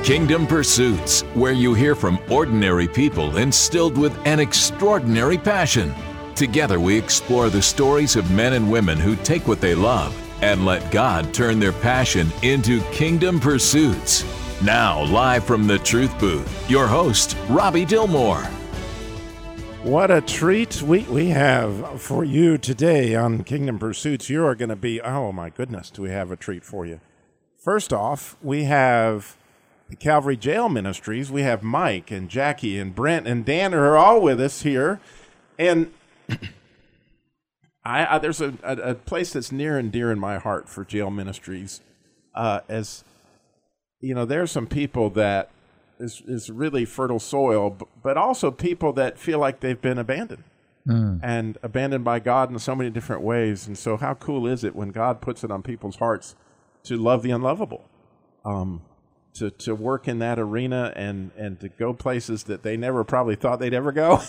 Kingdom Pursuits, where you hear from ordinary people instilled with an extraordinary passion. Together we explore the stories of men and women who take what they love and let God turn their passion into kingdom pursuits. Now, live from the Truth Booth, your host, Robbie Dilmore. What a treat we have for you today on Kingdom Pursuits. You are going to be, oh my goodness, do we have a treat for you. First off, we have the Calvary Jail Ministries. We have Mike and Jackie and Brent and Dan who are all with us here. And there's a place that's near and dear in my heart for jail ministries. As you know, there's some people that is really fertile soil, but also people that feel like they've been abandoned and abandoned by God in so many different ways. And so how cool is it when God puts it on people's hearts to love the unlovable, to work in that arena and to go places that they never probably thought they'd ever go.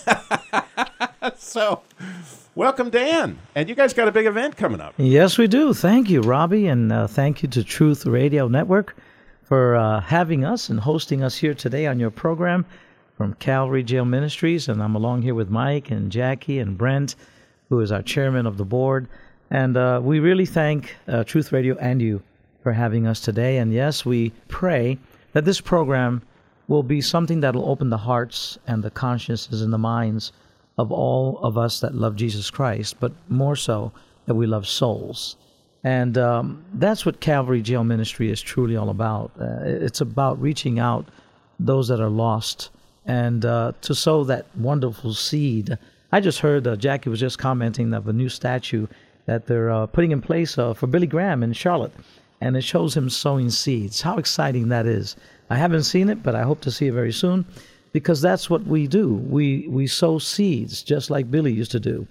So welcome, Dan. And you guys got a big event coming up. Yes, we do. Thank you, Robbie, and thank you to Truth Radio Network for having us and hosting us here today on your program from Calvary Jail Ministries. And I'm along here with Mike and Jackie and Brent, who is our chairman of the board. And we really thank Truth Radio and you for having us today. And yes, we pray that this program will be something that will open the hearts and the consciences and the minds of all of us that love Jesus Christ, but more so that we love souls. And that's what Calvary Jail Ministry is truly all about. It's about reaching out those that are lost and to sow that wonderful seed. I just heard Jackie was just commenting of a new statue that they're putting in place for Billy Graham in Charlotte, and it shows him sowing seeds. How exciting that is. I haven't seen it, but I hope to see it very soon, because that's what we do. We sow seeds, just like Billy used to do,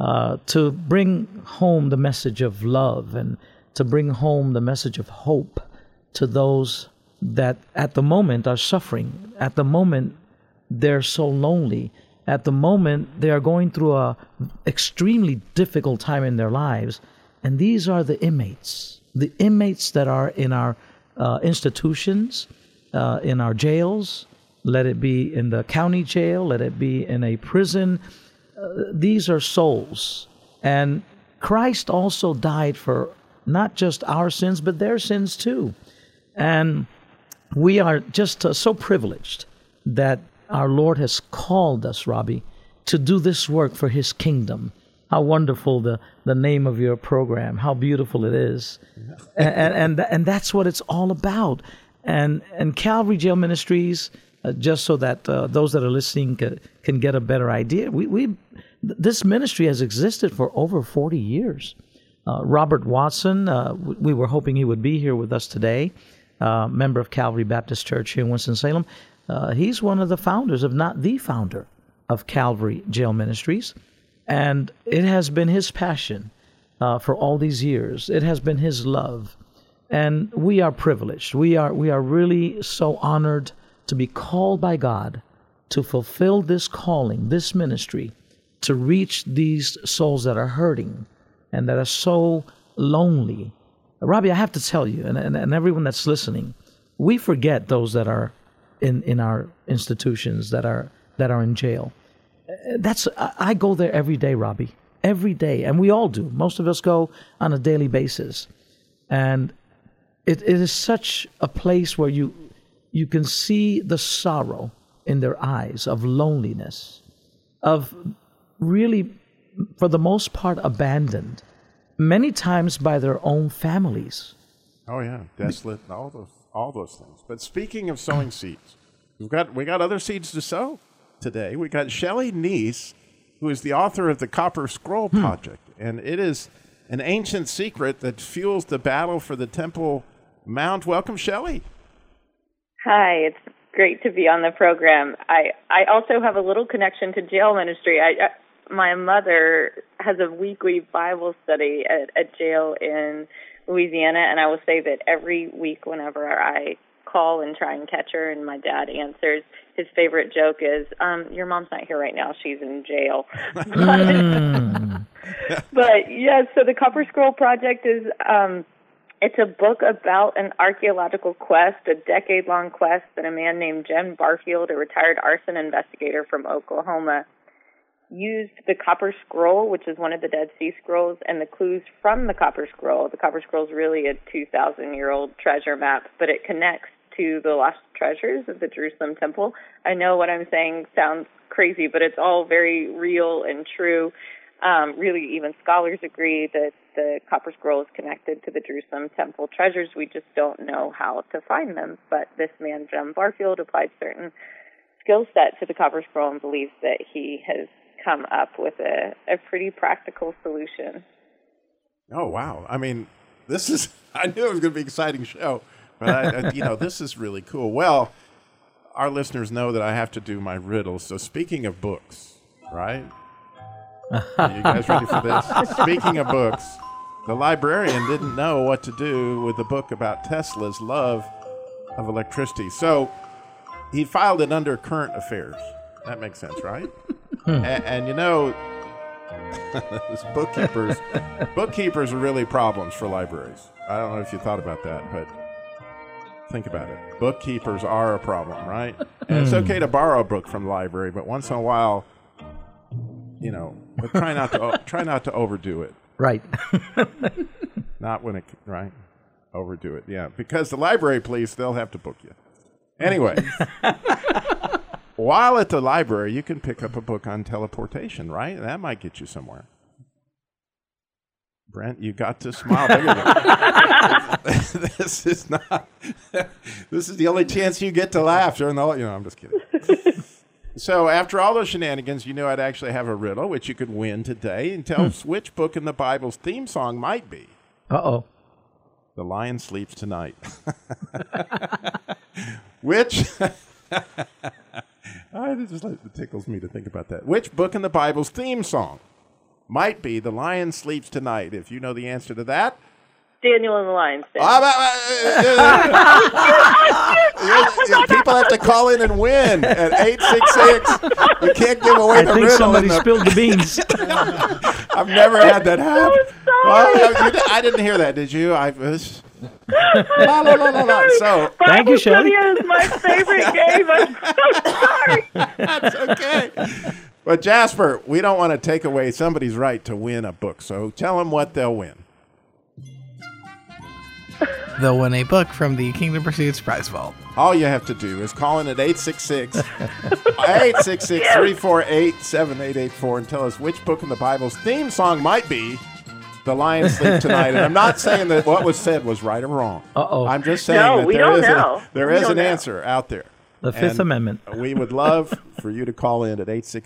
to bring home the message of love and to bring home the message of hope to those that at the moment are suffering. At the moment, they're so lonely. At the moment, they are going through a extremely difficult time in their lives. And these are the inmates that are in our institutions, in our jails. Let it be in the county jail, let it be in a prison. These are souls. And Christ also died for not just our sins, but their sins too. And we are just so privileged that our Lord has called us, Robbie, to do this work for His kingdom. How wonderful the name of your program, how beautiful it is. And that's what it's all about. And Calvary Jail Ministries, just so that those that are listening can get a better idea, this ministry has existed for over 40 years. Robert Watson, we were hoping he would be here with us today, member of Calvary Baptist Church here in Winston-Salem. He's one of the founders, if not the founder, of Calvary Jail Ministries. And it has been his passion for all these years. It has been his love. And we are privileged. We are really so honored to be called by God to fulfill this calling, this ministry, to reach these souls that are hurting and that are so lonely. Robbie, I have to tell you, and everyone that's listening, we forget those that are in our institutions, that are in jail. I go there every day, Robbie, every day, and we all do. Most of us go on a daily basis, and it is such a place where you can see the sorrow in their eyes of loneliness, of really, for the most part, abandoned, many times by their own families. Oh yeah, desolate, all those things. But speaking of sowing seeds, we got other seeds to sow today. We got Shelley Neese, who is the author of the Copper Scroll Project, and it is an ancient secret that fuels the battle for the Temple Mount. Welcome, Shelley. Hi, it's great to be on the program. I also have a little connection to jail ministry. My mother has a weekly Bible study at a jail in Louisiana, and I will say that every week whenever I call and try and catch her and my dad answers, his favorite joke is, your mom's not here right now, she's in jail. But yes, so the Copper Scroll Project is It's a book about an archaeological quest, a decade-long quest that a man named Jen Barfield, a retired arson investigator from Oklahoma, used the Copper Scroll, which is one of the Dead Sea Scrolls, and the clues from the Copper Scroll. The Copper Scroll is really a 2,000-year-old treasure map, but it connects to the lost treasures of the Jerusalem Temple. I know what I'm saying sounds crazy, but it's all very real and true. Really, even scholars agree that the Copper Scroll is connected to the Jerusalem Temple treasures. We just don't know how to find them. But this man, Jem Barfield, applied certain skill set to the Copper Scroll and believes that he has come up with a pretty practical solution. Oh, wow. I mean, I knew it was going to be an exciting show, but this is really cool. Well, our listeners know that I have to do my riddles. So speaking of books, right? Are you guys ready for this? Speaking of books, the librarian didn't know what to do with the book about Tesla's love of electricity. So he filed it under current affairs. That makes sense, right? And this bookkeepers are really problems for libraries. I don't know if you thought about that, but think about it. Bookkeepers are a problem, right? And it's okay to borrow a book from the library, but once in a while, but try not to overdo it. Right. Not when right? Overdo it, yeah. Because the library police, they'll have to book you. Anyway. While at the library, you can pick up a book on teleportation, right? And that might get you somewhere. Brent, you got to smile bigger than This is not. This is the only chance you get to laugh during the whole. I'm just kidding. So after all those shenanigans, you knew I'd actually have a riddle, which you could win today, and tell us which book in the Bible's theme song might be. Uh-oh. The Lion Sleeps Tonight. Which... it tickles me to think about that. Which book in the Bible's theme song might be The Lion Sleeps Tonight? If you know the answer to that. Daniel and the Lion's Den. People have to call in and win at 866. You can't give away the riddle. I think somebody spilled the beans. I've never had that happen. I didn't hear that, did you? La, la, la, la, la. So, thank you, Shelley. Bible study is my favorite game. I'm so sorry. That's okay. But Jasper, we don't want to take away somebody's right to win a book. So tell them what they'll win. They'll win a book from the Kingdom Pursuits prize vault. All you have to do is call in at 866-348-7884 and tell us which book in the Bible's theme song might be The Lion Sleep Tonight. And I'm not saying that what was said was right or wrong. Uh-oh. I'm just saying that there is an know. Answer out there. The Fifth Amendment. We would love for you to call in at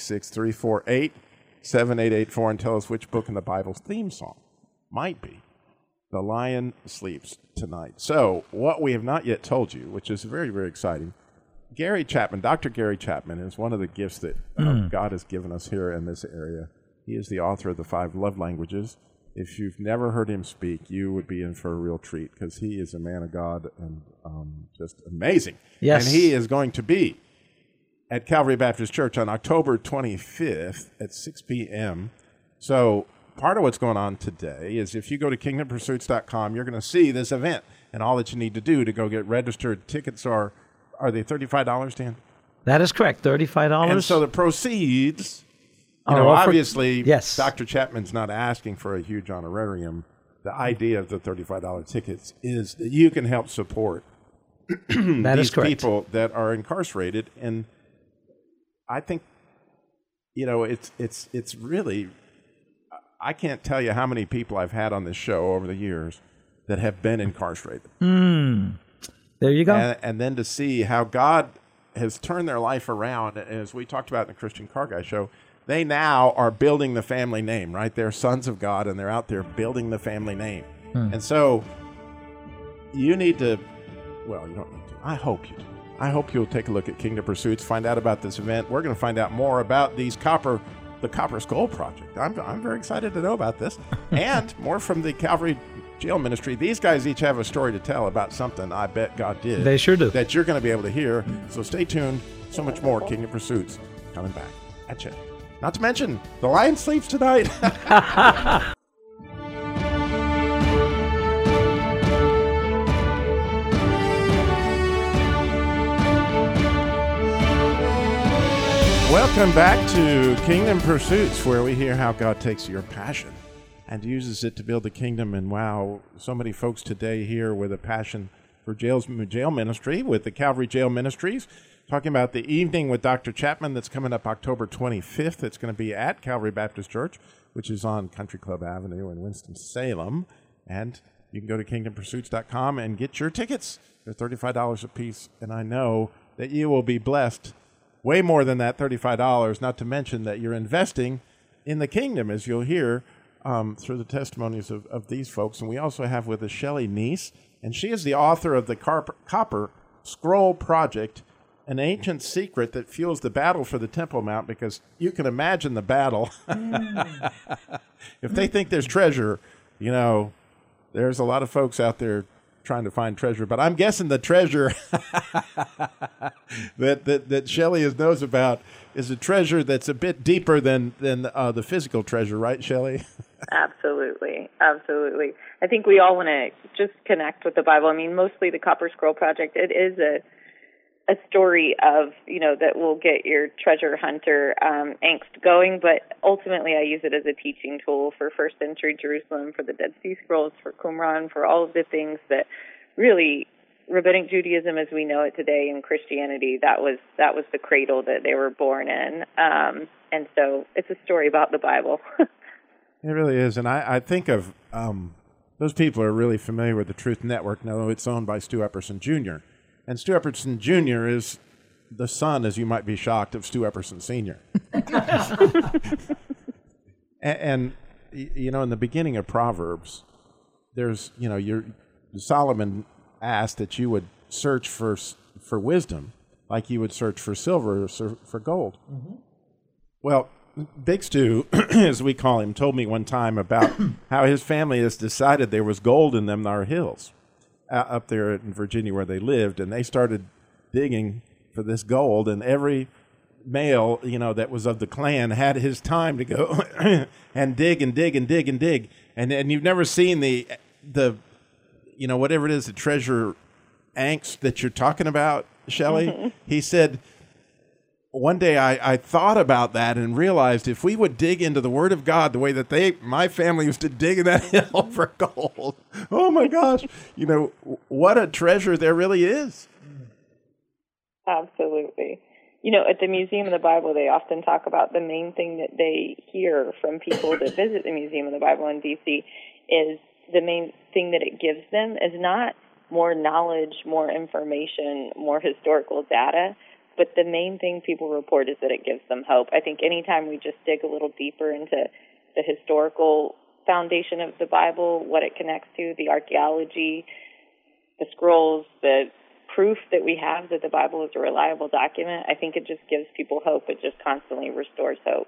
866-348-7884 and tell us which book in the Bible's theme song might be The Lion Sleeps Tonight. So, what we have not yet told you, which is very, very exciting, Gary Chapman, Dr. Gary Chapman, is one of the gifts that God has given us here in this area. He is the author of the 5 Love Languages. If you've never heard him speak, you would be in for a real treat because he is a man of God and just amazing. Yes. And he is going to be at Calvary Baptist Church on October 25th at 6 p.m. So part of what's going on today is if you go to kingdompursuits.com, you're going to see this event and all that you need to do to go get registered. Tickets are they $35, Dan? That is correct, $35. And so the proceeds, obviously, yes. Dr. Chapman's not asking for a huge honorarium. The idea of the $35 tickets is that you can help support these people that are incarcerated. And I think, it's really... I can't tell you how many people I've had on this show over the years that have been incarcerated. There you go. And then to see how God has turned their life around, as we talked about in the Christian Car Guy show, they now are building the family name, right? They're sons of God, and they're out there building the family name. And so you need to, well, you don't need to. I hope you do. I hope you'll take a look at Kingdom Pursuits, find out about this event. We're going to find out more about the Copper Skull Project. I'm very excited to know about this. And more from the Calvary Jail Ministry. These guys each have a story to tell about something I bet God did. They sure do. That you're going to be able to hear. So stay tuned. So much more Kingdom Pursuits coming back at you. Not to mention, The Lion Sleeps Tonight. Welcome back to Kingdom Pursuits, where we hear how God takes your passion and uses it to build the kingdom. And wow, so many folks today here with a passion for jail ministry with the Calvary Jail Ministries. Talking about the evening with Dr. Chapman that's coming up October 25th. It's going to be at Calvary Baptist Church, which is on Country Club Avenue in Winston-Salem. And you can go to kingdompursuits.com and get your tickets. They're $35 a piece, and I know that you will be blessed way more than that $35, not to mention that you're investing in the kingdom, as you'll hear through the testimonies of these folks. And we also have with us Shelley Neese, and she is the author of the Copper Scroll Project, an ancient secret that fuels the battle for the Temple Mount, because you can imagine the battle. If they think there's treasure, there's a lot of folks out there trying to find treasure, but I'm guessing the treasure that Shelley knows about is a treasure that's a bit deeper than the physical treasure, right, Shelley? Absolutely. I think we all want to just connect with the Bible. I mean, mostly the Copper Scroll Project, it is a story of, that will get your treasure hunter angst going, but ultimately I use it as a teaching tool for first century Jerusalem, for the Dead Sea Scrolls, for Qumran, for all of the things that really Rabbinic Judaism as we know it today and Christianity, that was the cradle that they were born in. And so it's a story about the Bible. It really is. And I think of those people are really familiar with the Truth Network. Now, it's owned by Stu Epperson Jr., and Stu Epperson Jr. is the son, as you might be shocked, of Stu Epperson Sr. and in the beginning of Proverbs, there's, Solomon asked that you would search for wisdom like you would search for silver or for gold. Mm-hmm. Well, Big Stu, as we call him, told me one time about how his family has decided there was gold in them, our hills. Up there in Virginia where they lived, and they started digging for this gold, and every male, that was of the clan had his time to go and dig and dig and dig and dig. And you've never seen the whatever it is, the treasure angst that you're talking about, Shelley. Mm-hmm. He said, one day I thought about that and realized if we would dig into the Word of God the way that my family used to dig in that hill for gold, oh my gosh, what a treasure there really is. Absolutely. At the Museum of the Bible, they often talk about the main thing that they hear from people that visit the Museum of the Bible in D.C. is the main thing that it gives them is not more knowledge, more information, more historical data, but the main thing people report is that it gives them hope. I think anytime we just dig a little deeper into the historical foundation of the Bible, what it connects to, the archaeology, the scrolls, the proof that we have that the Bible is a reliable document, I think it just gives people hope. It just constantly restores hope.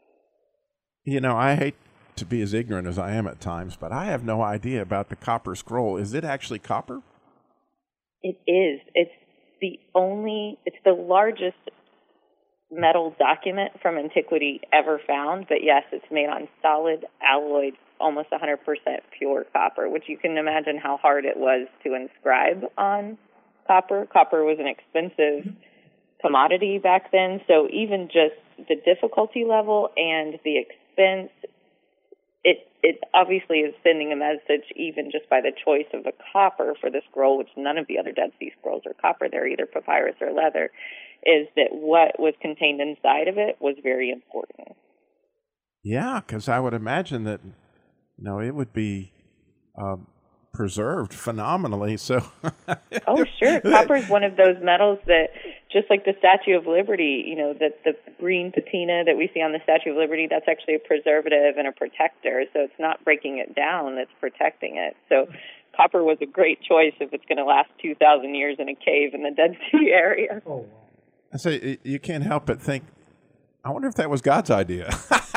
I hate to be as ignorant as I am at times, but I have no idea about the Copper Scroll. Is it actually copper? It is. It's the largest metal document from antiquity ever found, but yes, it's made on solid alloyed, almost 100% pure copper, which you can imagine how hard it was to inscribe on copper. Copper was an expensive commodity back then, so even just the difficulty level and the expense, it obviously is sending a message even just by the choice of the copper for the scroll, which none of the other Dead Sea Scrolls are copper. They're either papyrus or leather, is that what was contained inside of it was very important. Yeah, because I would imagine that, it would be preserved phenomenally. So, oh, sure. Copper is one of those metals that, just like the Statue of Liberty, that the green patina that we see on the Statue of Liberty, that's actually a preservative and a protector. So it's not breaking it down, it's protecting it. So copper was a great choice if it's going to last 2,000 years in a cave in the Dead Sea area. Oh, wow. So you can't help but think, I wonder if that was God's idea.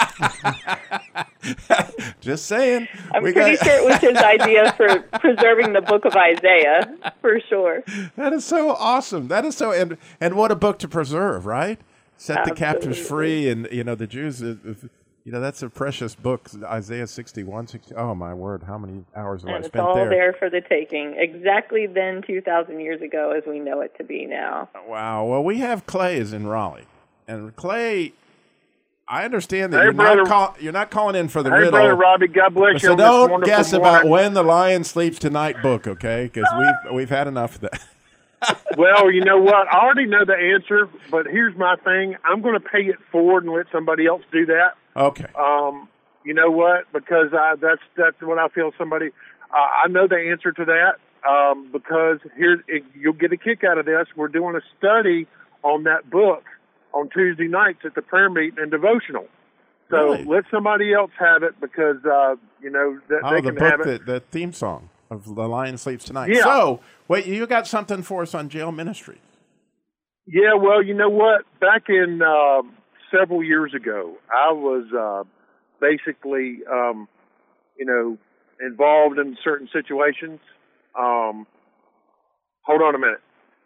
Just saying. I'm pretty sure it was his idea for preserving the book of Isaiah, for sure. That is so awesome. That is so, and what a book to preserve, right? Set Absolutely. The captives free, and the Jews. That's a precious book, Isaiah 61. Oh my word! How many hours have I spent there? And it's all there for the taking, exactly then 2,000 years ago, as we know it to be now. Wow. Well, we have Clay's in Raleigh. And Clay, I understand that you're not calling in for the hey, riddle. Brother Robbie, God bless you. So on this don't wonderful guess morning. about When the Lion Sleeps Tonight book, okay? Because we've had enough of that. Well, you know what? I already know the answer, but here's my thing. I'm going to pay it forward and let somebody else do that. Okay. You know what? Because that's what I feel. Somebody, I know the answer to that. Because you'll get a kick out of this. We're doing a study on that book on Tuesday nights at the prayer meeting and devotional. So Really? let somebody else have it because they can have it. The theme song of The Lion Sleeps Tonight. Yeah. So, wait, you got something for us on Jail Ministries? Yeah, well, you know what? Back in several years ago, I was basically, involved in certain situations. Hold on a minute.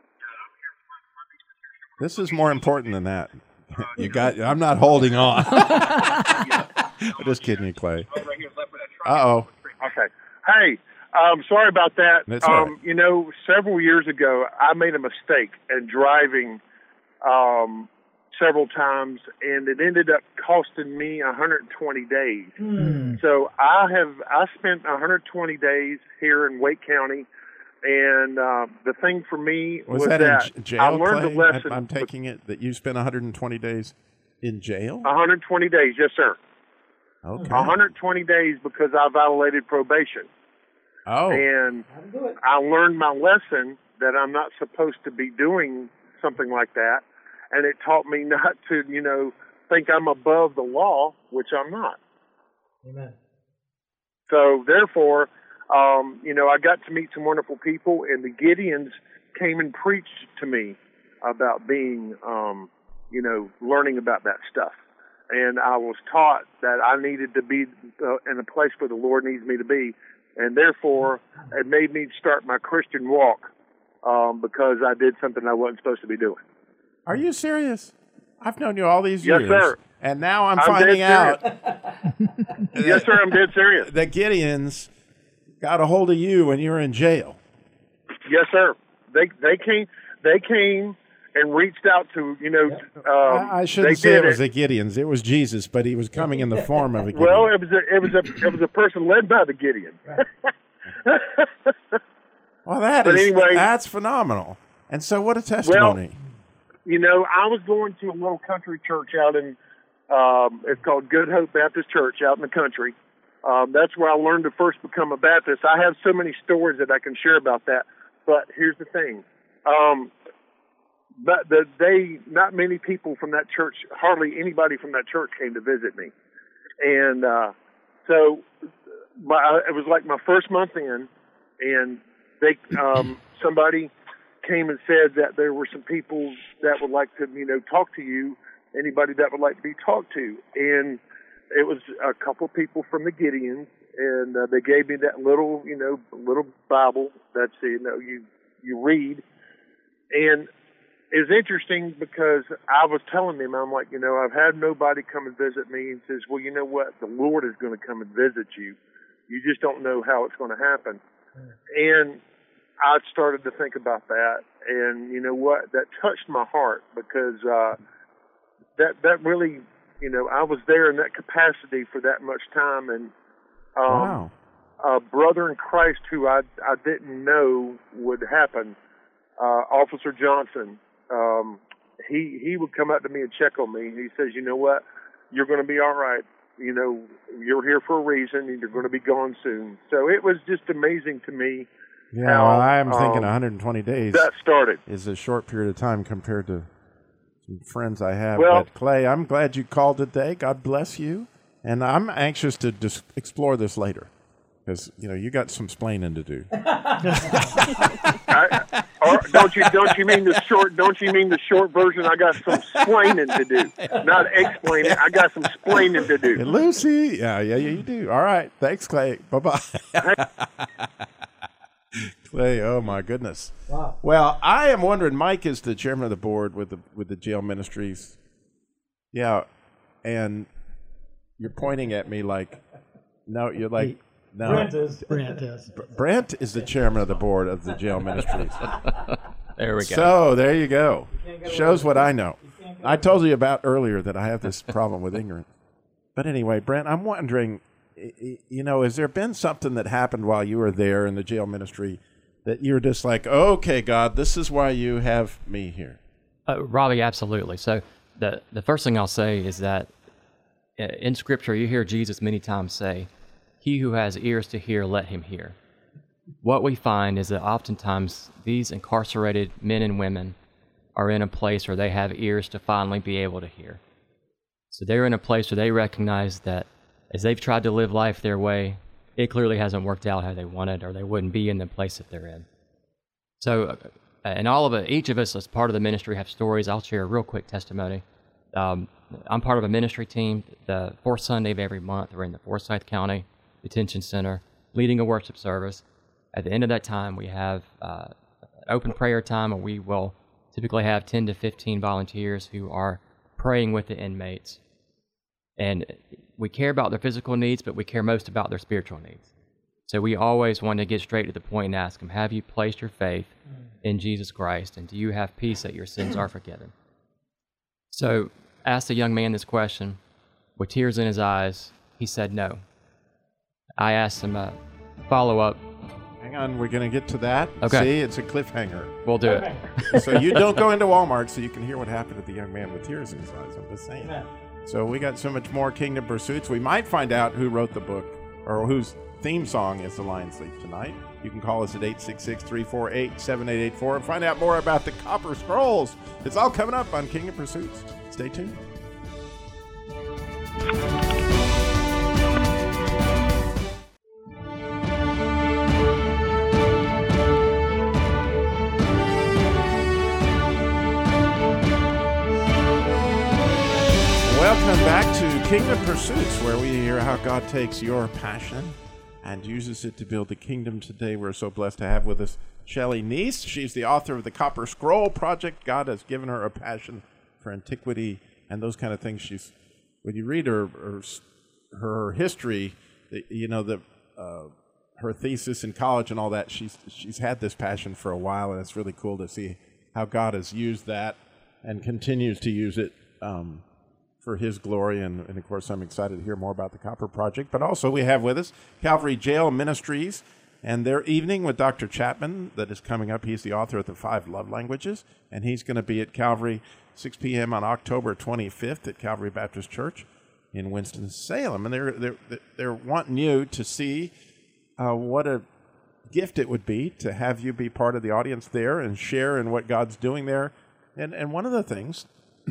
This is more important than that. I'm not holding on. I'm just kidding you, Clay. Uh-oh. Okay. Hey, sorry about that. That's all right. Several years ago, I made a mistake in driving several times, and it ended up costing me 120 days. So I spent 120 days here in Wake County, and the thing for me was that in jail, I learned Clay? a lesson. I'm taking it that you spent 120 days in jail? 120 days, yes, sir. Okay. 120 days because I violated probation. Oh. And I learned my lesson that I'm not supposed to be doing something like that. And it taught me not to, think I'm above the law, which I'm not. Amen. So therefore, I got to meet some wonderful people, and the Gideons came and preached to me about being, learning about that stuff. And I was taught that I needed to be in a place where the Lord needs me to be. And therefore, it made me start my Christian walk because I did something I wasn't supposed to be doing. Are you serious? I've known you all these years. Yes, sir. And now I'm finding out. Yes, sir, I'm dead serious. The Gideons got a hold of you when you were in jail. Yes, sir. They came and reached out to, I shouldn't say it was the Gideons. It was Jesus, but he was coming in the form of a Gideon. Well, it was a person led by the Gideon. Well, that's phenomenal. And so what a testimony. Well, I was going to a little country church out in, it's called Good Hope Baptist Church out in the country. That's where I learned to first become a Baptist. I have so many stories that I can share about that. But here's the thing. Not many people from that church, hardly anybody from that church came to visit me. And so it was like my first month in, and somebody came and said that there were some people that would like to, talk to you, anybody that would like to be talked to. And it was a couple people from the Gideons, and they gave me that little Bible that's, you read. And it was interesting because I was telling him, I'm like, I've had nobody come and visit me. And says, well, you know what? The Lord is going to come and visit you. You just don't know how it's going to happen. And I started to think about that. And you know what? That touched my heart because that really, I was there in that capacity for that much time. And wow. A brother in Christ who I didn't know would happen, Officer Johnson, he would come up to me and check on me. And he says, you know what? You're going to be all right. You're here for a reason, and you're going to be gone soon. So it was just amazing to me. Yeah, well, I'm thinking 120 days that started is a short period of time compared to some friends I have. Well, but Clay, I'm glad you called today. God bless you. And I'm anxious to just explore this later because, you got some splaining to do. Don't you mean the short version? I got some splaining to do, not explaining. I got some splaining to do. Hey, Lucy, yeah, you do. All right, thanks, Clay. Bye. Clay, oh my goodness. Wow. Well, I am wondering. Mike is the chairman of the board with the Jail Ministries. Yeah, and you're pointing at me like, no, you're like. No. Brent is. Brent is the chairman of the board of the Jail Ministries. There we go. So there you go. Shows what I know. I told you about earlier that I have this problem with ignorance. But anyway, Brent, I'm wondering, has there been something that happened while you were there in the jail ministry that you're just like, okay, God, this is why you have me here? Robbie, absolutely. So the first thing I'll say is that in Scripture, you hear Jesus many times say, "He who has ears to hear, let him hear." What we find is that oftentimes these incarcerated men and women are in a place where they have ears to finally be able to hear. So they're in a place where they recognize that as they've tried to live life their way, it clearly hasn't worked out how they wanted, or they wouldn't be in the place that they're in. So, and all of it, each of us as part of the ministry have stories. I'll share a real quick testimony. I'm part of a ministry team. The fourth Sunday of every month, we're in the Forsyth County Detention Center, leading a worship service. At the end of that time, we have open prayer time, where we will typically have 10 to 15 volunteers who are praying with the inmates. And we care about their physical needs, but we care most about their spiritual needs. So we always want to get straight to the point and ask them, have you placed your faith in Jesus Christ, and do you have peace that your sins are forgiven? So asked the young man this question. With tears in his eyes, he said no. I asked him a follow-up. Hang on, we're going to get to that. Okay. See, it's a cliffhanger. We'll do it. So you don't go into Walmart so you can hear what happened to the young man with tears in his eyes. I'm just saying. So we got so much more Kingdom Pursuits. We might find out who wrote the book, or whose theme song is The Lion Sleeps Tonight. You can call us at 866-348-7884 and find out more about the Copper Scrolls. It's all coming up on Kingdom Pursuits. Stay tuned. Welcome back to Kingdom Pursuits, where we hear how God takes your passion and uses it to build the kingdom. Today, we're so blessed to have with us Shelley Neese. She's the author of the Copper Scroll Project. God has given her a passion for antiquity and those kind of things. When you read her history, her thesis in college and all that, she's had this passion for a while, and it's really cool to see how God has used that and continues to use it for his glory. And of course, I'm excited to hear more about the Copper Project. But also, we have with us Calvary Jail Ministries and their evening with Dr. Chapman that is coming up. He's the author of the 5 Love Languages, and he's going to be at Calvary 6 p.m. on October 25th at Calvary Baptist Church in Winston-Salem. And they're wanting you to see what a gift it would be to have you be part of the audience there and share in what God's doing there. And one of the things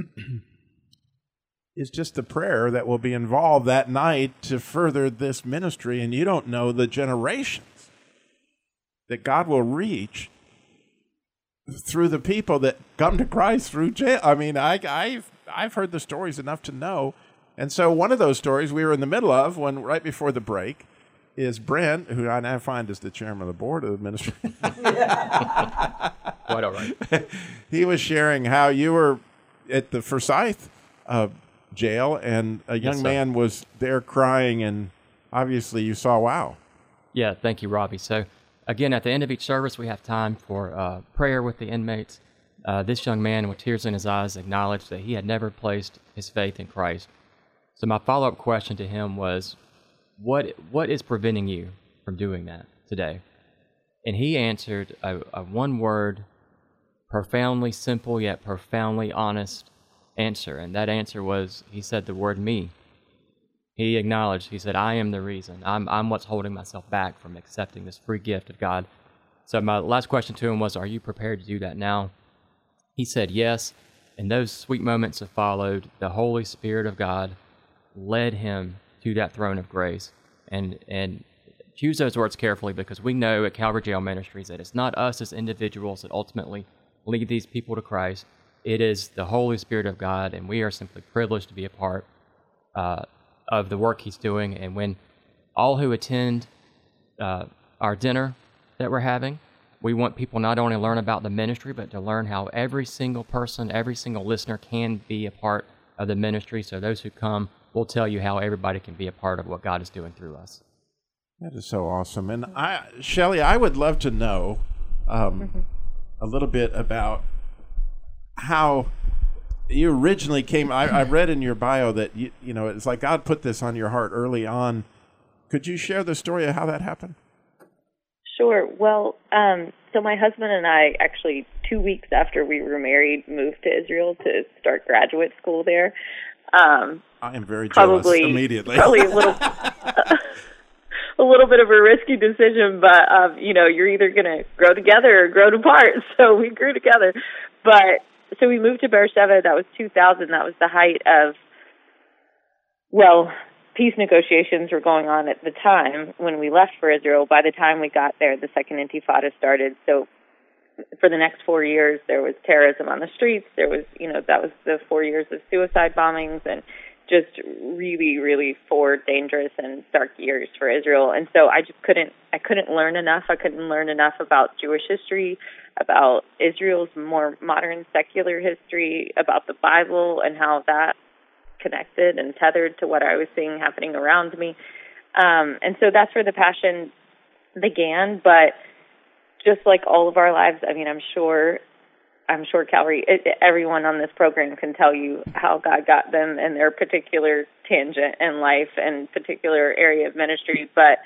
is just the prayer that will be involved that night to further this ministry. And you don't know the generations that God will reach through the people that come to Christ through jail. I mean, I've heard the stories enough to know. And so one of those stories we were in the middle of, right before the break, is Brent, who I now find is the chairman of the board of the ministry. Quite all right. He was sharing how you were at the Forsyth jail, and a young man was there crying, and obviously you saw wow. Yeah, thank you, Robbie. So, again, at the end of each service, we have time for prayer with the inmates. This young man, with tears in his eyes, acknowledged that he had never placed his faith in Christ. So my follow-up question to him was, what is preventing you from doing that today? And he answered a one-word, profoundly simple yet profoundly honest answer. And that answer was, he said the word me. He acknowledged, he said, I am the reason. I'm what's holding myself back from accepting this free gift of God. So my last question to him was, are you prepared to do that now? He said yes. And those sweet moments that followed, the Holy Spirit of God led him to that throne of grace. And choose those words carefully, because we know at Calvary Jail Ministries that it's not us as individuals that ultimately lead these people to Christ. It is the Holy Spirit of God, and we are simply privileged to be a part of the work he's doing. And when all who attend our dinner that we're having, we want people not only to learn about the ministry, but to learn how every single person, every single listener can be a part of the ministry. So those who come will tell you how everybody can be a part of what God is doing through us. That is so awesome. And Shelley, I would love to know a little bit about how you originally came. I read in your bio that you know it's like God put this on your heart early on. Could you share the story of how that happened? Sure. Well, so my husband and I actually 2 weeks after we were married moved to Israel to start graduate school there. I am very jealous immediately. Probably a little bit of a risky decision, but you know, you're either going to grow together or grow apart. So we grew together. But so we moved to Beersheba. That was 2000. That was the height of, well, peace negotiations were going on at the time when we left for Israel. By the time we got there, the Second Intifada started. So for the next 4 years, there was terrorism on the streets. There was, you know, that was the 4 years of suicide bombings and just really, really 4 dangerous and dark years for Israel. And so I couldn't learn enough. I couldn't learn enough about Jewish history, about Israel's more modern secular history, about the Bible and how that connected and tethered to what I was seeing happening around me. And so that's where the passion began. But just like all of our lives, I mean, I'm sure Calvary, everyone on this program can tell you how God got them in their particular tangent in life and particular area of ministry. But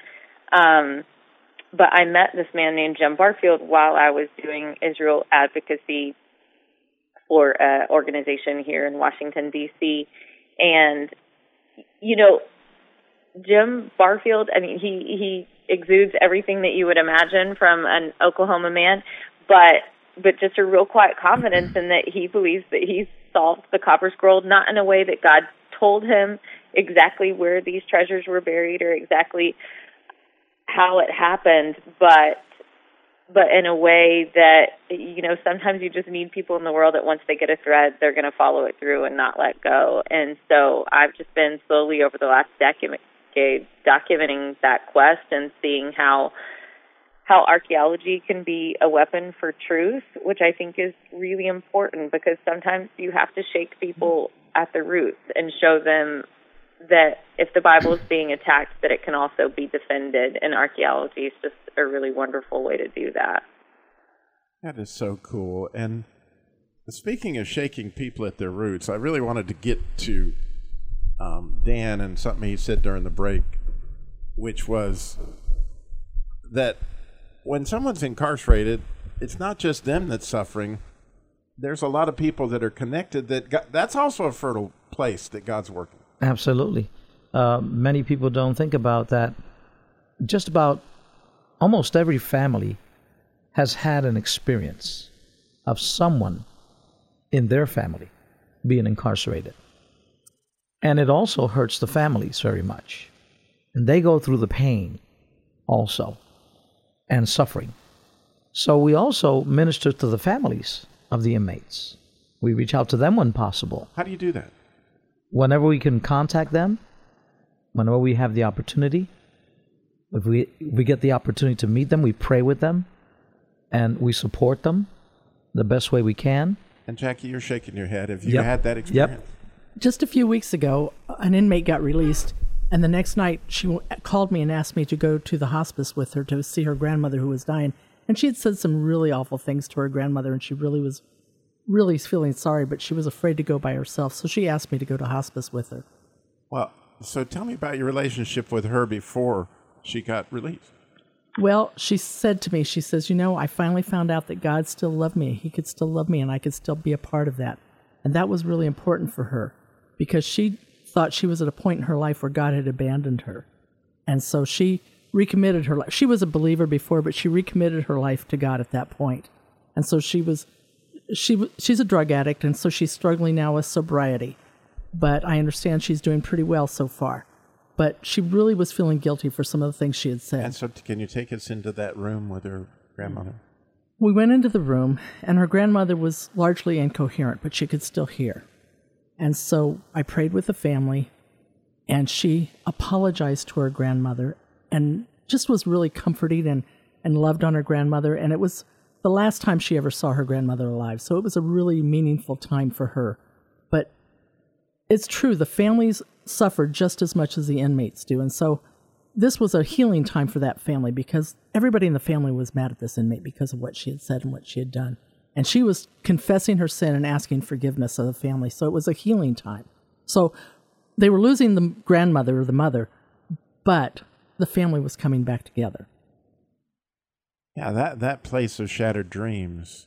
I met this man named Jim Barfield while I was doing Israel advocacy for an organization here in Washington, D.C., and, you know, Jim Barfield, I mean, he exudes everything that you would imagine from an Oklahoma man, but just a real quiet confidence in that he believes that he's solved the Copper Scroll, not in a way that God told him exactly where these treasures were buried or exactly how it happened, but in a way that, you know, sometimes you just need people in the world that once they get a thread, they're going to follow it through and not let go. And so I've just been slowly over the last decade documenting that quest and seeing how archaeology can be a weapon for truth, which I think is really important because sometimes you have to shake people at the roots and show them that if the Bible is being attacked, that it can also be defended, and archaeology is just a really wonderful way to do that. That is so cool. And speaking of shaking people at their roots, I really wanted to get to Dan and something he said during the break, which was that when someone's incarcerated, it's not just them that's suffering. There's a lot of people that are connected. That's also a fertile place that God's working. Absolutely. Many people don't think about that. Just about almost every family has had an experience of someone in their family being incarcerated. And it also hurts the families very much. And they go through the pain also and suffering. So we also minister to the families of the inmates. We reach out to them when possible. How do you do that? Whenever we can contact them, whenever we have the opportunity, if we get the opportunity to meet them, we pray with them, and we support them the best way we can. And Jackie, you're shaking your head. Have you had that experience? Yep. Just a few weeks ago, an inmate got released, and the next night she called me and asked me to go to the hospice with her to see her grandmother who was dying. And she had said some really awful things to her grandmother, and she really was feeling sorry, but she was afraid to go by herself. So she asked me to go to hospice with her. Well, so tell me about your relationship with her before she got released. Well, she said to me, she says, you know, I finally found out that God still loved me. He could still love me, and I could still be a part of that. And that was really important for her because she thought she was at a point in her life where God had abandoned her. And so she recommitted her life. She was a believer before, but she recommitted her life to God at that point. And so she's a drug addict, and so she's struggling now with sobriety. But I understand she's doing pretty well so far. But she really was feeling guilty for some of the things she had said. And so can you take us into that room with her grandmother? We went into the room, and her grandmother was largely incoherent, but she could still hear. And so I prayed with the family, and she apologized to her grandmother and just was really comforting and loved on her grandmother. And it was the last time she ever saw her grandmother alive. So it was a really meaningful time for her. But it's true, the families suffered just as much as the inmates do. And so this was a healing time for that family because everybody in the family was mad at this inmate because of what she had said and what she had done. And she was confessing her sin and asking forgiveness of the family. So it was a healing time. So they were losing the grandmother or the mother, but the family was coming back together. Yeah, that place of shattered dreams.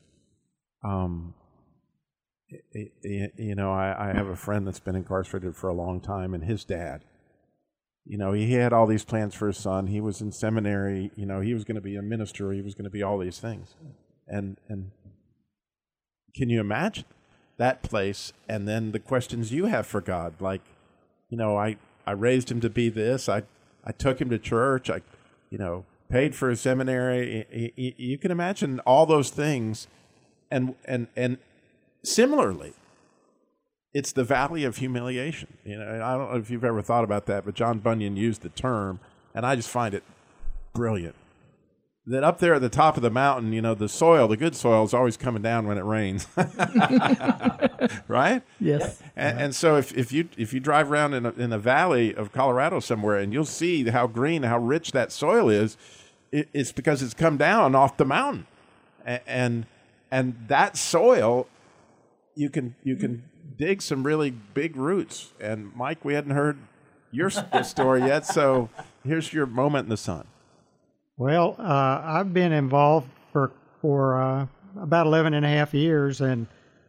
You know, I have a friend that's been incarcerated for a long time, and his dad, you know, he had all these plans for his son. He was in seminary. You know, he was going to be a minister. He was going to be all these things. And can you imagine that place? And then the questions you have for God, like, you know, I raised him to be this. I took him to church. I, you know, paid for his seminary. You can imagine all those things. And similarly, it's the valley of humiliation. You know, I don't know if you've ever thought about that, but John Bunyan used the term, and I just find it brilliant. That up there at the top of the mountain, you know, the soil, the good soil, is always coming down when it rains, right? Yes. And so if you drive around in a valley of Colorado somewhere, and you'll see how green, how rich that soil is, it's because it's come down off the mountain, and that soil, you can dig some really big roots. And Mike, we hadn't heard your story yet, so here's your moment in the sun. Well, I've been involved for about 11 and a half years, and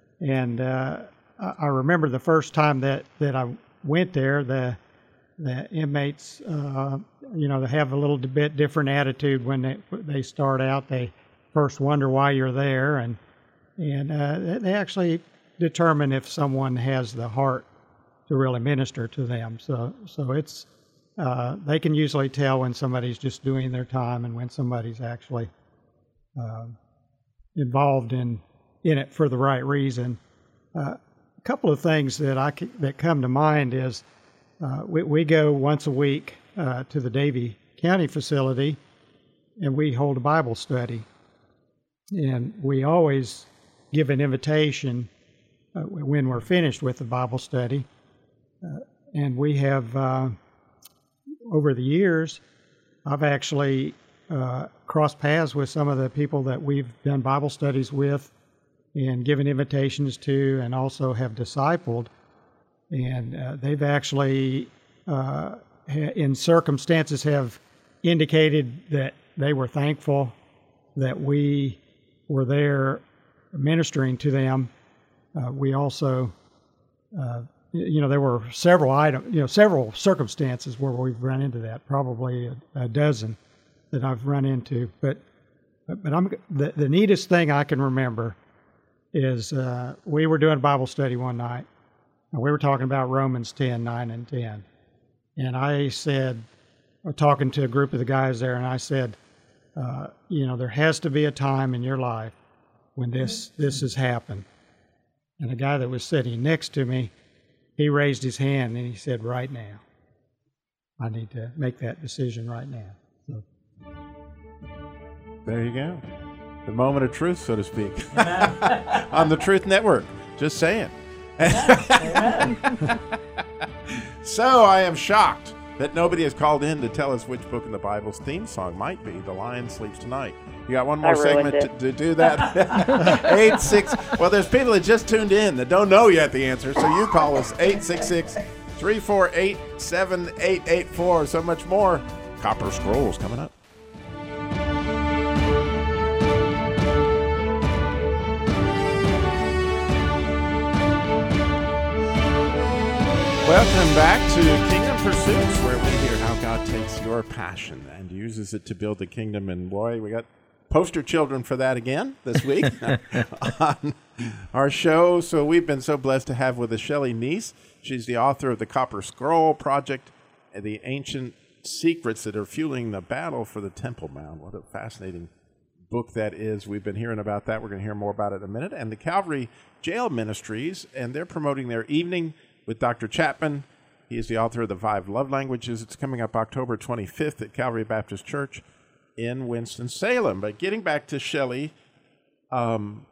I remember the first time that I went there, the inmates, you know, they have a little bit different attitude when they start out. They first wonder why you're there, and they actually determine if someone has the heart to really minister to them. So it's they can usually tell when somebody's just doing their time and when somebody's actually involved in it for the right reason. A couple of things that come to mind is we go once a week to the Davie County facility, and we hold a Bible study. And we always give an invitation when we're finished with the Bible study. And we have, over the years, I've actually crossed paths with some of the people that we've done Bible studies with and given invitations to, and also have discipled. And they've actually, in circumstances, have indicated that they were thankful that we were there ministering to them. We also, you know, there were several circumstances where we've run into that, probably a dozen that I've run into. But the neatest thing I can remember is we were doing Bible study one night, and we were talking about Romans 10:9 and 10. And I said, talking to a group of the guys there, and I said, you know, there has to be a time in your life when this has happened. And the guy that was sitting next to me, he raised his hand and he said, right now. I need to make that decision right now. So. There you go. The moment of truth, so to speak. On the Truth Network. Just saying. So I am shocked that nobody has called in to tell us which book in the Bible's theme song might be The Lion Sleeps Tonight. You got one more segment to do that? 86. Well, there's people that just tuned in that don't know yet the answer, so you call us 866-348-7884. So much more. Copper Scrolls coming up. Welcome back to Kingdom Pursuits, where we hear how God takes your passion and uses it to build the kingdom. And boy, we got poster children for that again this week on our show. So we've been so blessed to have with us Shelley Neese. She's the author of the Copper Scroll Project and the ancient secrets that are fueling the battle for the Temple Mount. What a fascinating book that is. We've been hearing about that. We're going to hear more about it in a minute. And the Calvary Jail Ministries, and they're promoting their evening with Dr. Chapman. He is the author of The 5 Love Languages. It's coming up October 25th at Calvary Baptist Church in Winston-Salem. But getting back to Shelley, you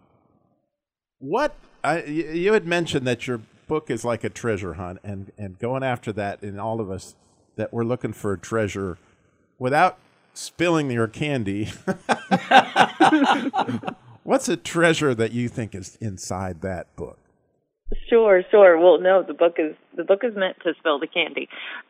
had mentioned that your book is like a treasure hunt, and going after that in all of us, that we're looking for a treasure without spilling your candy. What's a treasure that you think is inside that book? Sure. Well, no, the book is meant to spill the candy.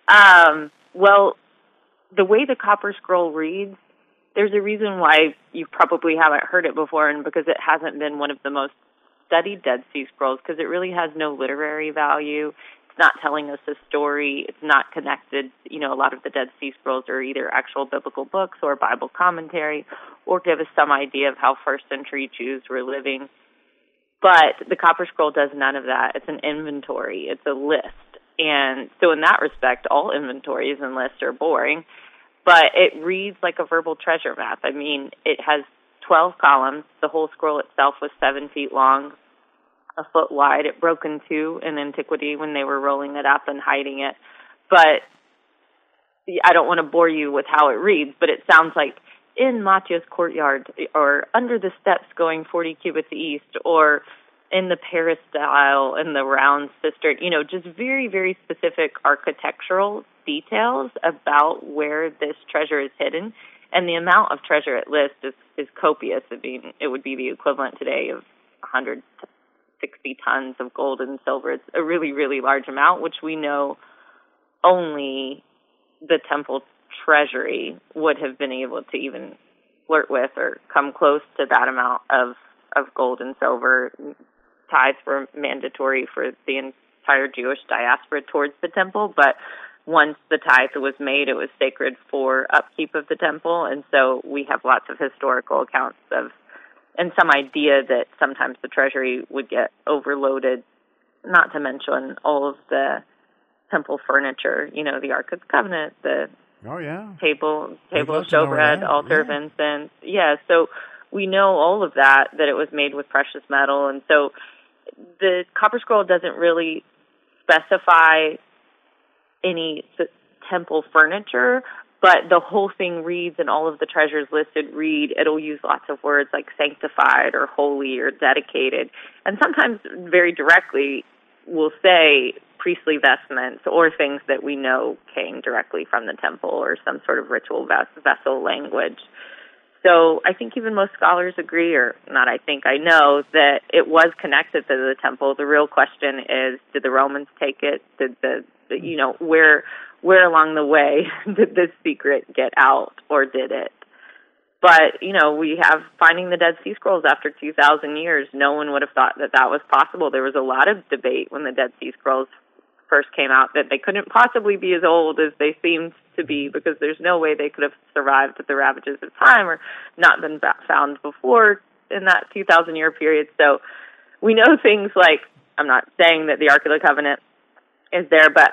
Well, the way the Copper Scroll reads, there's a reason why you probably haven't heard it before, and because it hasn't been one of the most studied Dead Sea Scrolls, because it really has no literary value. It's not telling us a story. It's not connected. A lot of the Dead Sea Scrolls are either actual biblical books or Bible commentary, or give us some idea of how first century Jews were living. But the Copper Scroll does none of that. It's an inventory. It's a list. And so in that respect, all inventories and lists are boring. But it reads like a verbal treasure map. I mean, it has 12 columns. The whole scroll itself was 7 feet long, a foot wide. It broke in two in antiquity when they were rolling it up and hiding it. But I don't want to bore you with how it reads, but it sounds like in Mattia's courtyard, or under the steps going 40 cubits east, or in the peristyle in the round cistern, just very, very specific architectural details about where this treasure is hidden. And the amount of treasure it lists is copious. I mean, it would be the equivalent today of 160 tons of gold and silver. It's a really, really large amount, which we know only the temple treasury would have been able to even flirt with or come close to that amount of gold and silver. Tithes were mandatory for the entire Jewish diaspora towards the temple, but once the tithe was made, it was sacred for upkeep of the temple, and so we have lots of historical accounts of, and some idea that sometimes the treasury would get overloaded, not to mention all of the temple furniture, the Ark of the Covenant, the table of showbread, altar of incense. Yeah, so we know all of that it was made with precious metal. And so the Copper Scroll doesn't really specify any temple furniture, but the whole thing reads, and all of the treasures listed read, it'll use lots of words like sanctified or holy or dedicated. And sometimes very directly will say priestly vestments or things that we know came directly from the temple or some sort of ritual vessel language. So I think even most scholars agree, or not I think, I know, that it was connected to the temple. The real question is, did the Romans take it? Did where along the way did this secret get out, or did it? But, we have finding the Dead Sea Scrolls after 2,000 years. No one would have thought that was possible. There was a lot of debate when the Dead Sea Scrolls first came out that they couldn't possibly be as old as they seemed to be, because there's no way they could have survived the ravages of time or not been found before in that 2,000-year period. So we know things like, I'm not saying that the Ark of the Covenant is there, but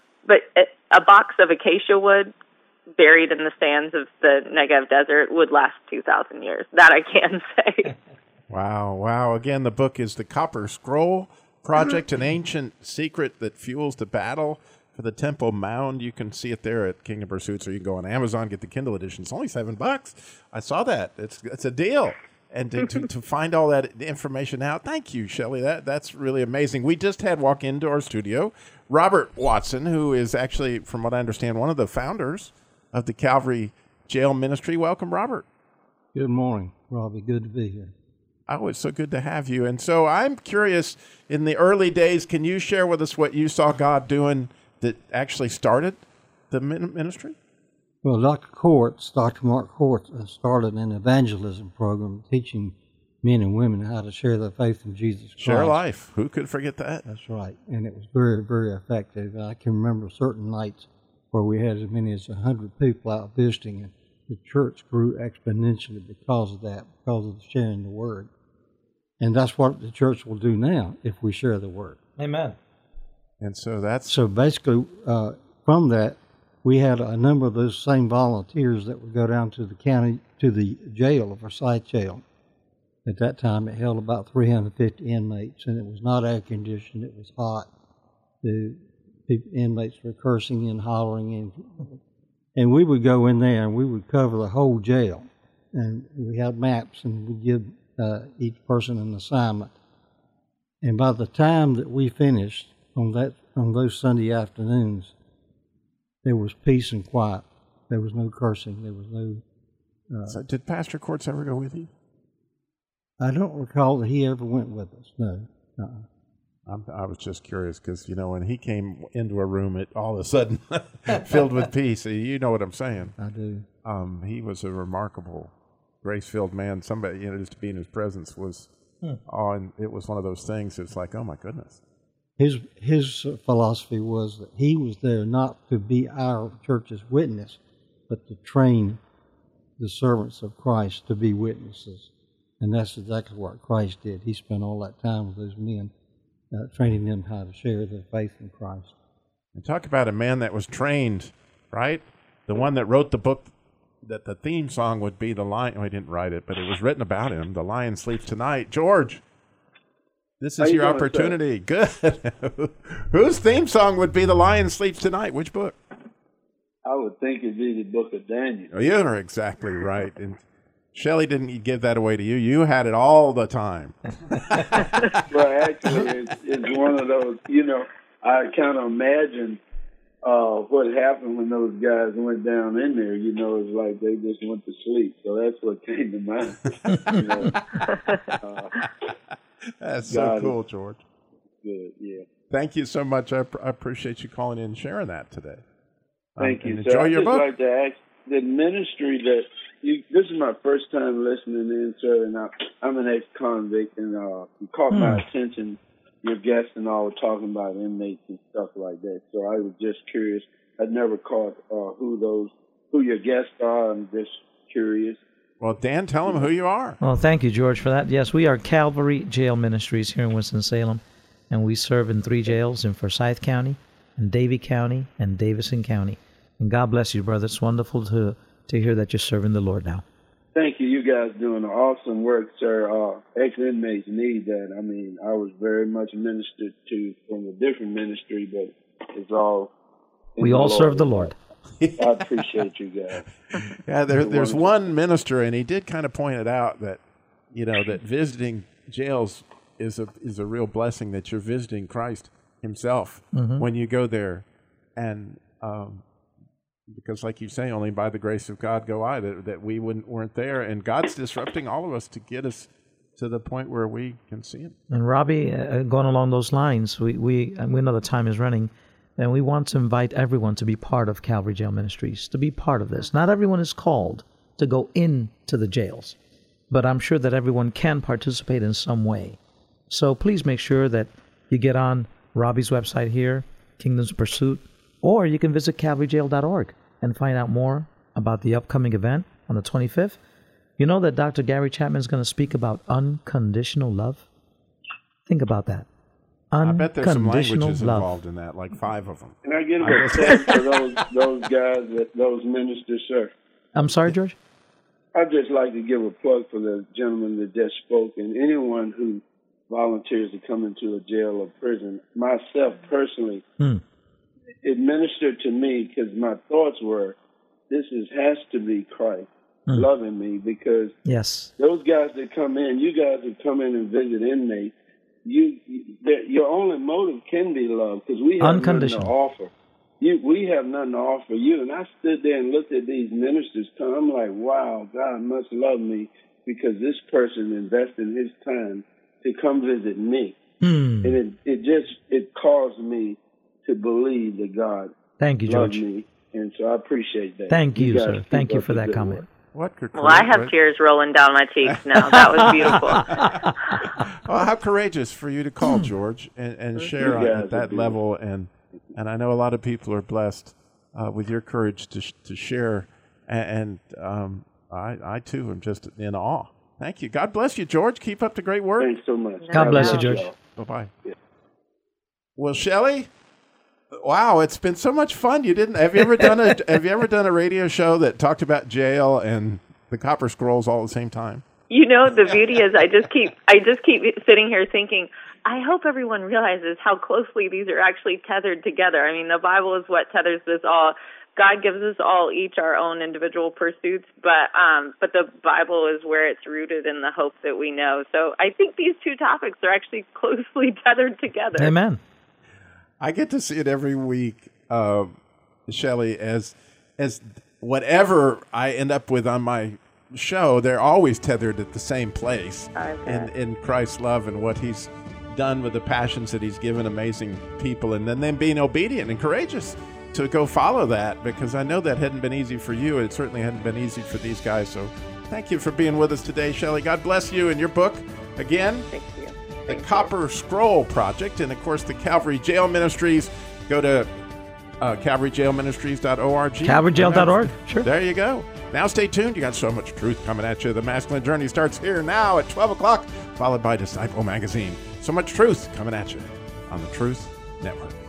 a box of acacia wood buried in the sands of the Negev desert would last 2,000 years. That I can say. Wow. Again, the book is The Copper Scroll Project, an ancient secret that fuels the battle for the Temple Mount. You can see it there at King of Pursuits, or you can go on Amazon, get the Kindle edition. It's only $7. I saw that. It's a deal. And to find all that information out, thank you, Shelley. That's really amazing. We just had walk into our studio Robert Watson, who is actually, from what I understand, one of the founders of the Calvary Jail Ministry. Welcome, Robert. Good morning, Robbie. Good to be here. Oh, it's so good to have you. And so I'm curious, in the early days, can you share with us what you saw God doing that actually started the ministry? Well, Dr. Mark Kortz, started an evangelism program teaching men and women how to share their faith in Jesus Christ. Share life. Who could forget that? That's right. And it was very, very effective. I can remember certain nights where we had as many as 100 people out visiting, and the church grew exponentially because of that, because of sharing the Word. And that's what the church will do now if we share the Word. Amen. And so that's... So basically, from that, we had a number of those same volunteers that would go down to the county, to the jail, Forsyth Jail. At that time, it held about 350 inmates, and it was not air-conditioned. It was hot. The inmates were cursing and hollering, and we would go in there, and we would cover the whole jail. And we had maps, and we'd give each person an assignment. And by the time that we finished on those Sunday afternoons, there was peace and quiet. There was no cursing. There was no... So did Pastor Kortz ever go with you? I don't recall that he ever went with us. No. I was just curious because, when he came into a room, it all of a sudden filled with peace. You know what I'm saying? I do. He was a remarkable, grace-filled man. Somebody, just to be in his presence was, and it was one of those things. It's like, oh my goodness. His philosophy was that he was there not to be our church's witness, but to train the servants of Christ to be witnesses. And that's exactly what Christ did. He spent all that time with those men, training them how to share their faith in Christ. And talk about a man that was trained, right? The one that wrote the book that the theme song would be The Lion. Oh, he didn't write it, but it was written about him. The Lion Sleeps Tonight. George, this is your opportunity. Good. Whose theme song would be The Lion Sleeps Tonight? Which book? I would think it'd be the book of Daniel. Oh, you're exactly right. And Shelley didn't give that away to you. You had it all the time. Well, actually, it's one of those, I kind of imagine what happened when those guys went down in there. It's like they just went to sleep. So that's what came to mind. That's so cool, George. Good, yeah. Thank you so much. I appreciate you calling in and sharing that today. Thank you, sir. Enjoy your book. I'd like to ask the ministry that this is my first time listening in, sir, and I'm an ex-convict, and it caught my attention. Your guests and all were talking about inmates and stuff like that. So I was just curious. I'd never caught who your guests are. I'm just curious. Well, Dan, tell them who you are. Well, thank you, George, for that. Yes, we are Calvary Jail Ministries here in Winston-Salem, and we serve in 3 jails in Forsyth County, in Davie County, and Davison County. And God bless you, brother. It's wonderful to hear that you're serving the Lord now. Thank you. You guys doing awesome work, sir. Ex-inmates need that. I mean, I was very much ministered to from a different ministry, but it's all... We all serve the Lord. I appreciate you guys. Yeah, there's one minister, and he did kind of point it out that, that visiting jails is a real blessing, that you're visiting Christ himself when you go there. And because like you say, only by the grace of God go I, that we weren't there. And God's disrupting all of us to get us to the point where we can see him. And Robbie, going along those lines, we know the time is running, and we want to invite everyone to be part of Calvary Jail Ministries, to be part of this. Not everyone is called to go into the jails, but I'm sure that everyone can participate in some way. So please make sure that you get on Robbie's website here, Kingdom's Pursuit, or you can visit calvaryjail.org and find out more about the upcoming event on the 25th. You know that Dr. Gary Chapman is going to speak about unconditional love? Think about that. I bet there's some languages involved in that, like 5 of them. Can I get a plug for those guys, those ministers, sir? I'm sorry, George? I'd just like to give a plug for the gentleman that just spoke, and anyone who volunteers to come into a jail or prison. Myself, personally, it ministered to me because my thoughts were, this has to be Christ loving me, because those guys that come in, you guys that come in and visit inmates, your only motive can be love, because we have nothing to offer. We have nothing to offer you. And I stood there and looked at these ministers come. I'm like, wow, God must love me, because this person invested his time to come visit me. And it caused me to believe that God loved me. And so I appreciate that. Thank you, sir. Thank you for that comment. Well, I have tears rolling down my cheeks now. That was beautiful. Well, how courageous for you to call, George, and share at that level. And I know a lot of people are blessed with your courage to share. And I, too, am just in awe. Thank you. God bless you, George. Keep up the great work. Thanks so much. God bless you, George. Bye-bye. Yeah. Well, Shelley, wow, it's been so much fun. Have you ever done a radio show that talked about jail and the Copper Scrolls all at the same time? The beauty is I just keep sitting here thinking, I hope everyone realizes how closely these are actually tethered together. I mean, the Bible is what tethers this all. God gives us all each our own individual pursuits, but the Bible is where it's rooted in the hope that we know. So I think these two topics are actually closely tethered together. Amen. I get to see it every week, Shelley, as whatever I end up with on my show, they're always tethered at the same place Okay. in Christ's love and what he's done with the passions that he's given amazing people, and then them being obedient and courageous to go follow that, because I know that hadn't been easy for you. It certainly hadn't been easy for these guys. So thank you for being with us today, Shelley. God bless you and your book. Again, Thank you. the Copper Scroll Project, and of course the Calvary Jail Ministries. Go to calvaryjailministries.org. calvaryjail.org. Sure. There you go. Now stay tuned. You got so much truth coming at you. The Masculine Journey starts here now at 12 o'clock, followed by Disciple Magazine. So much truth coming at you on the Truth Network.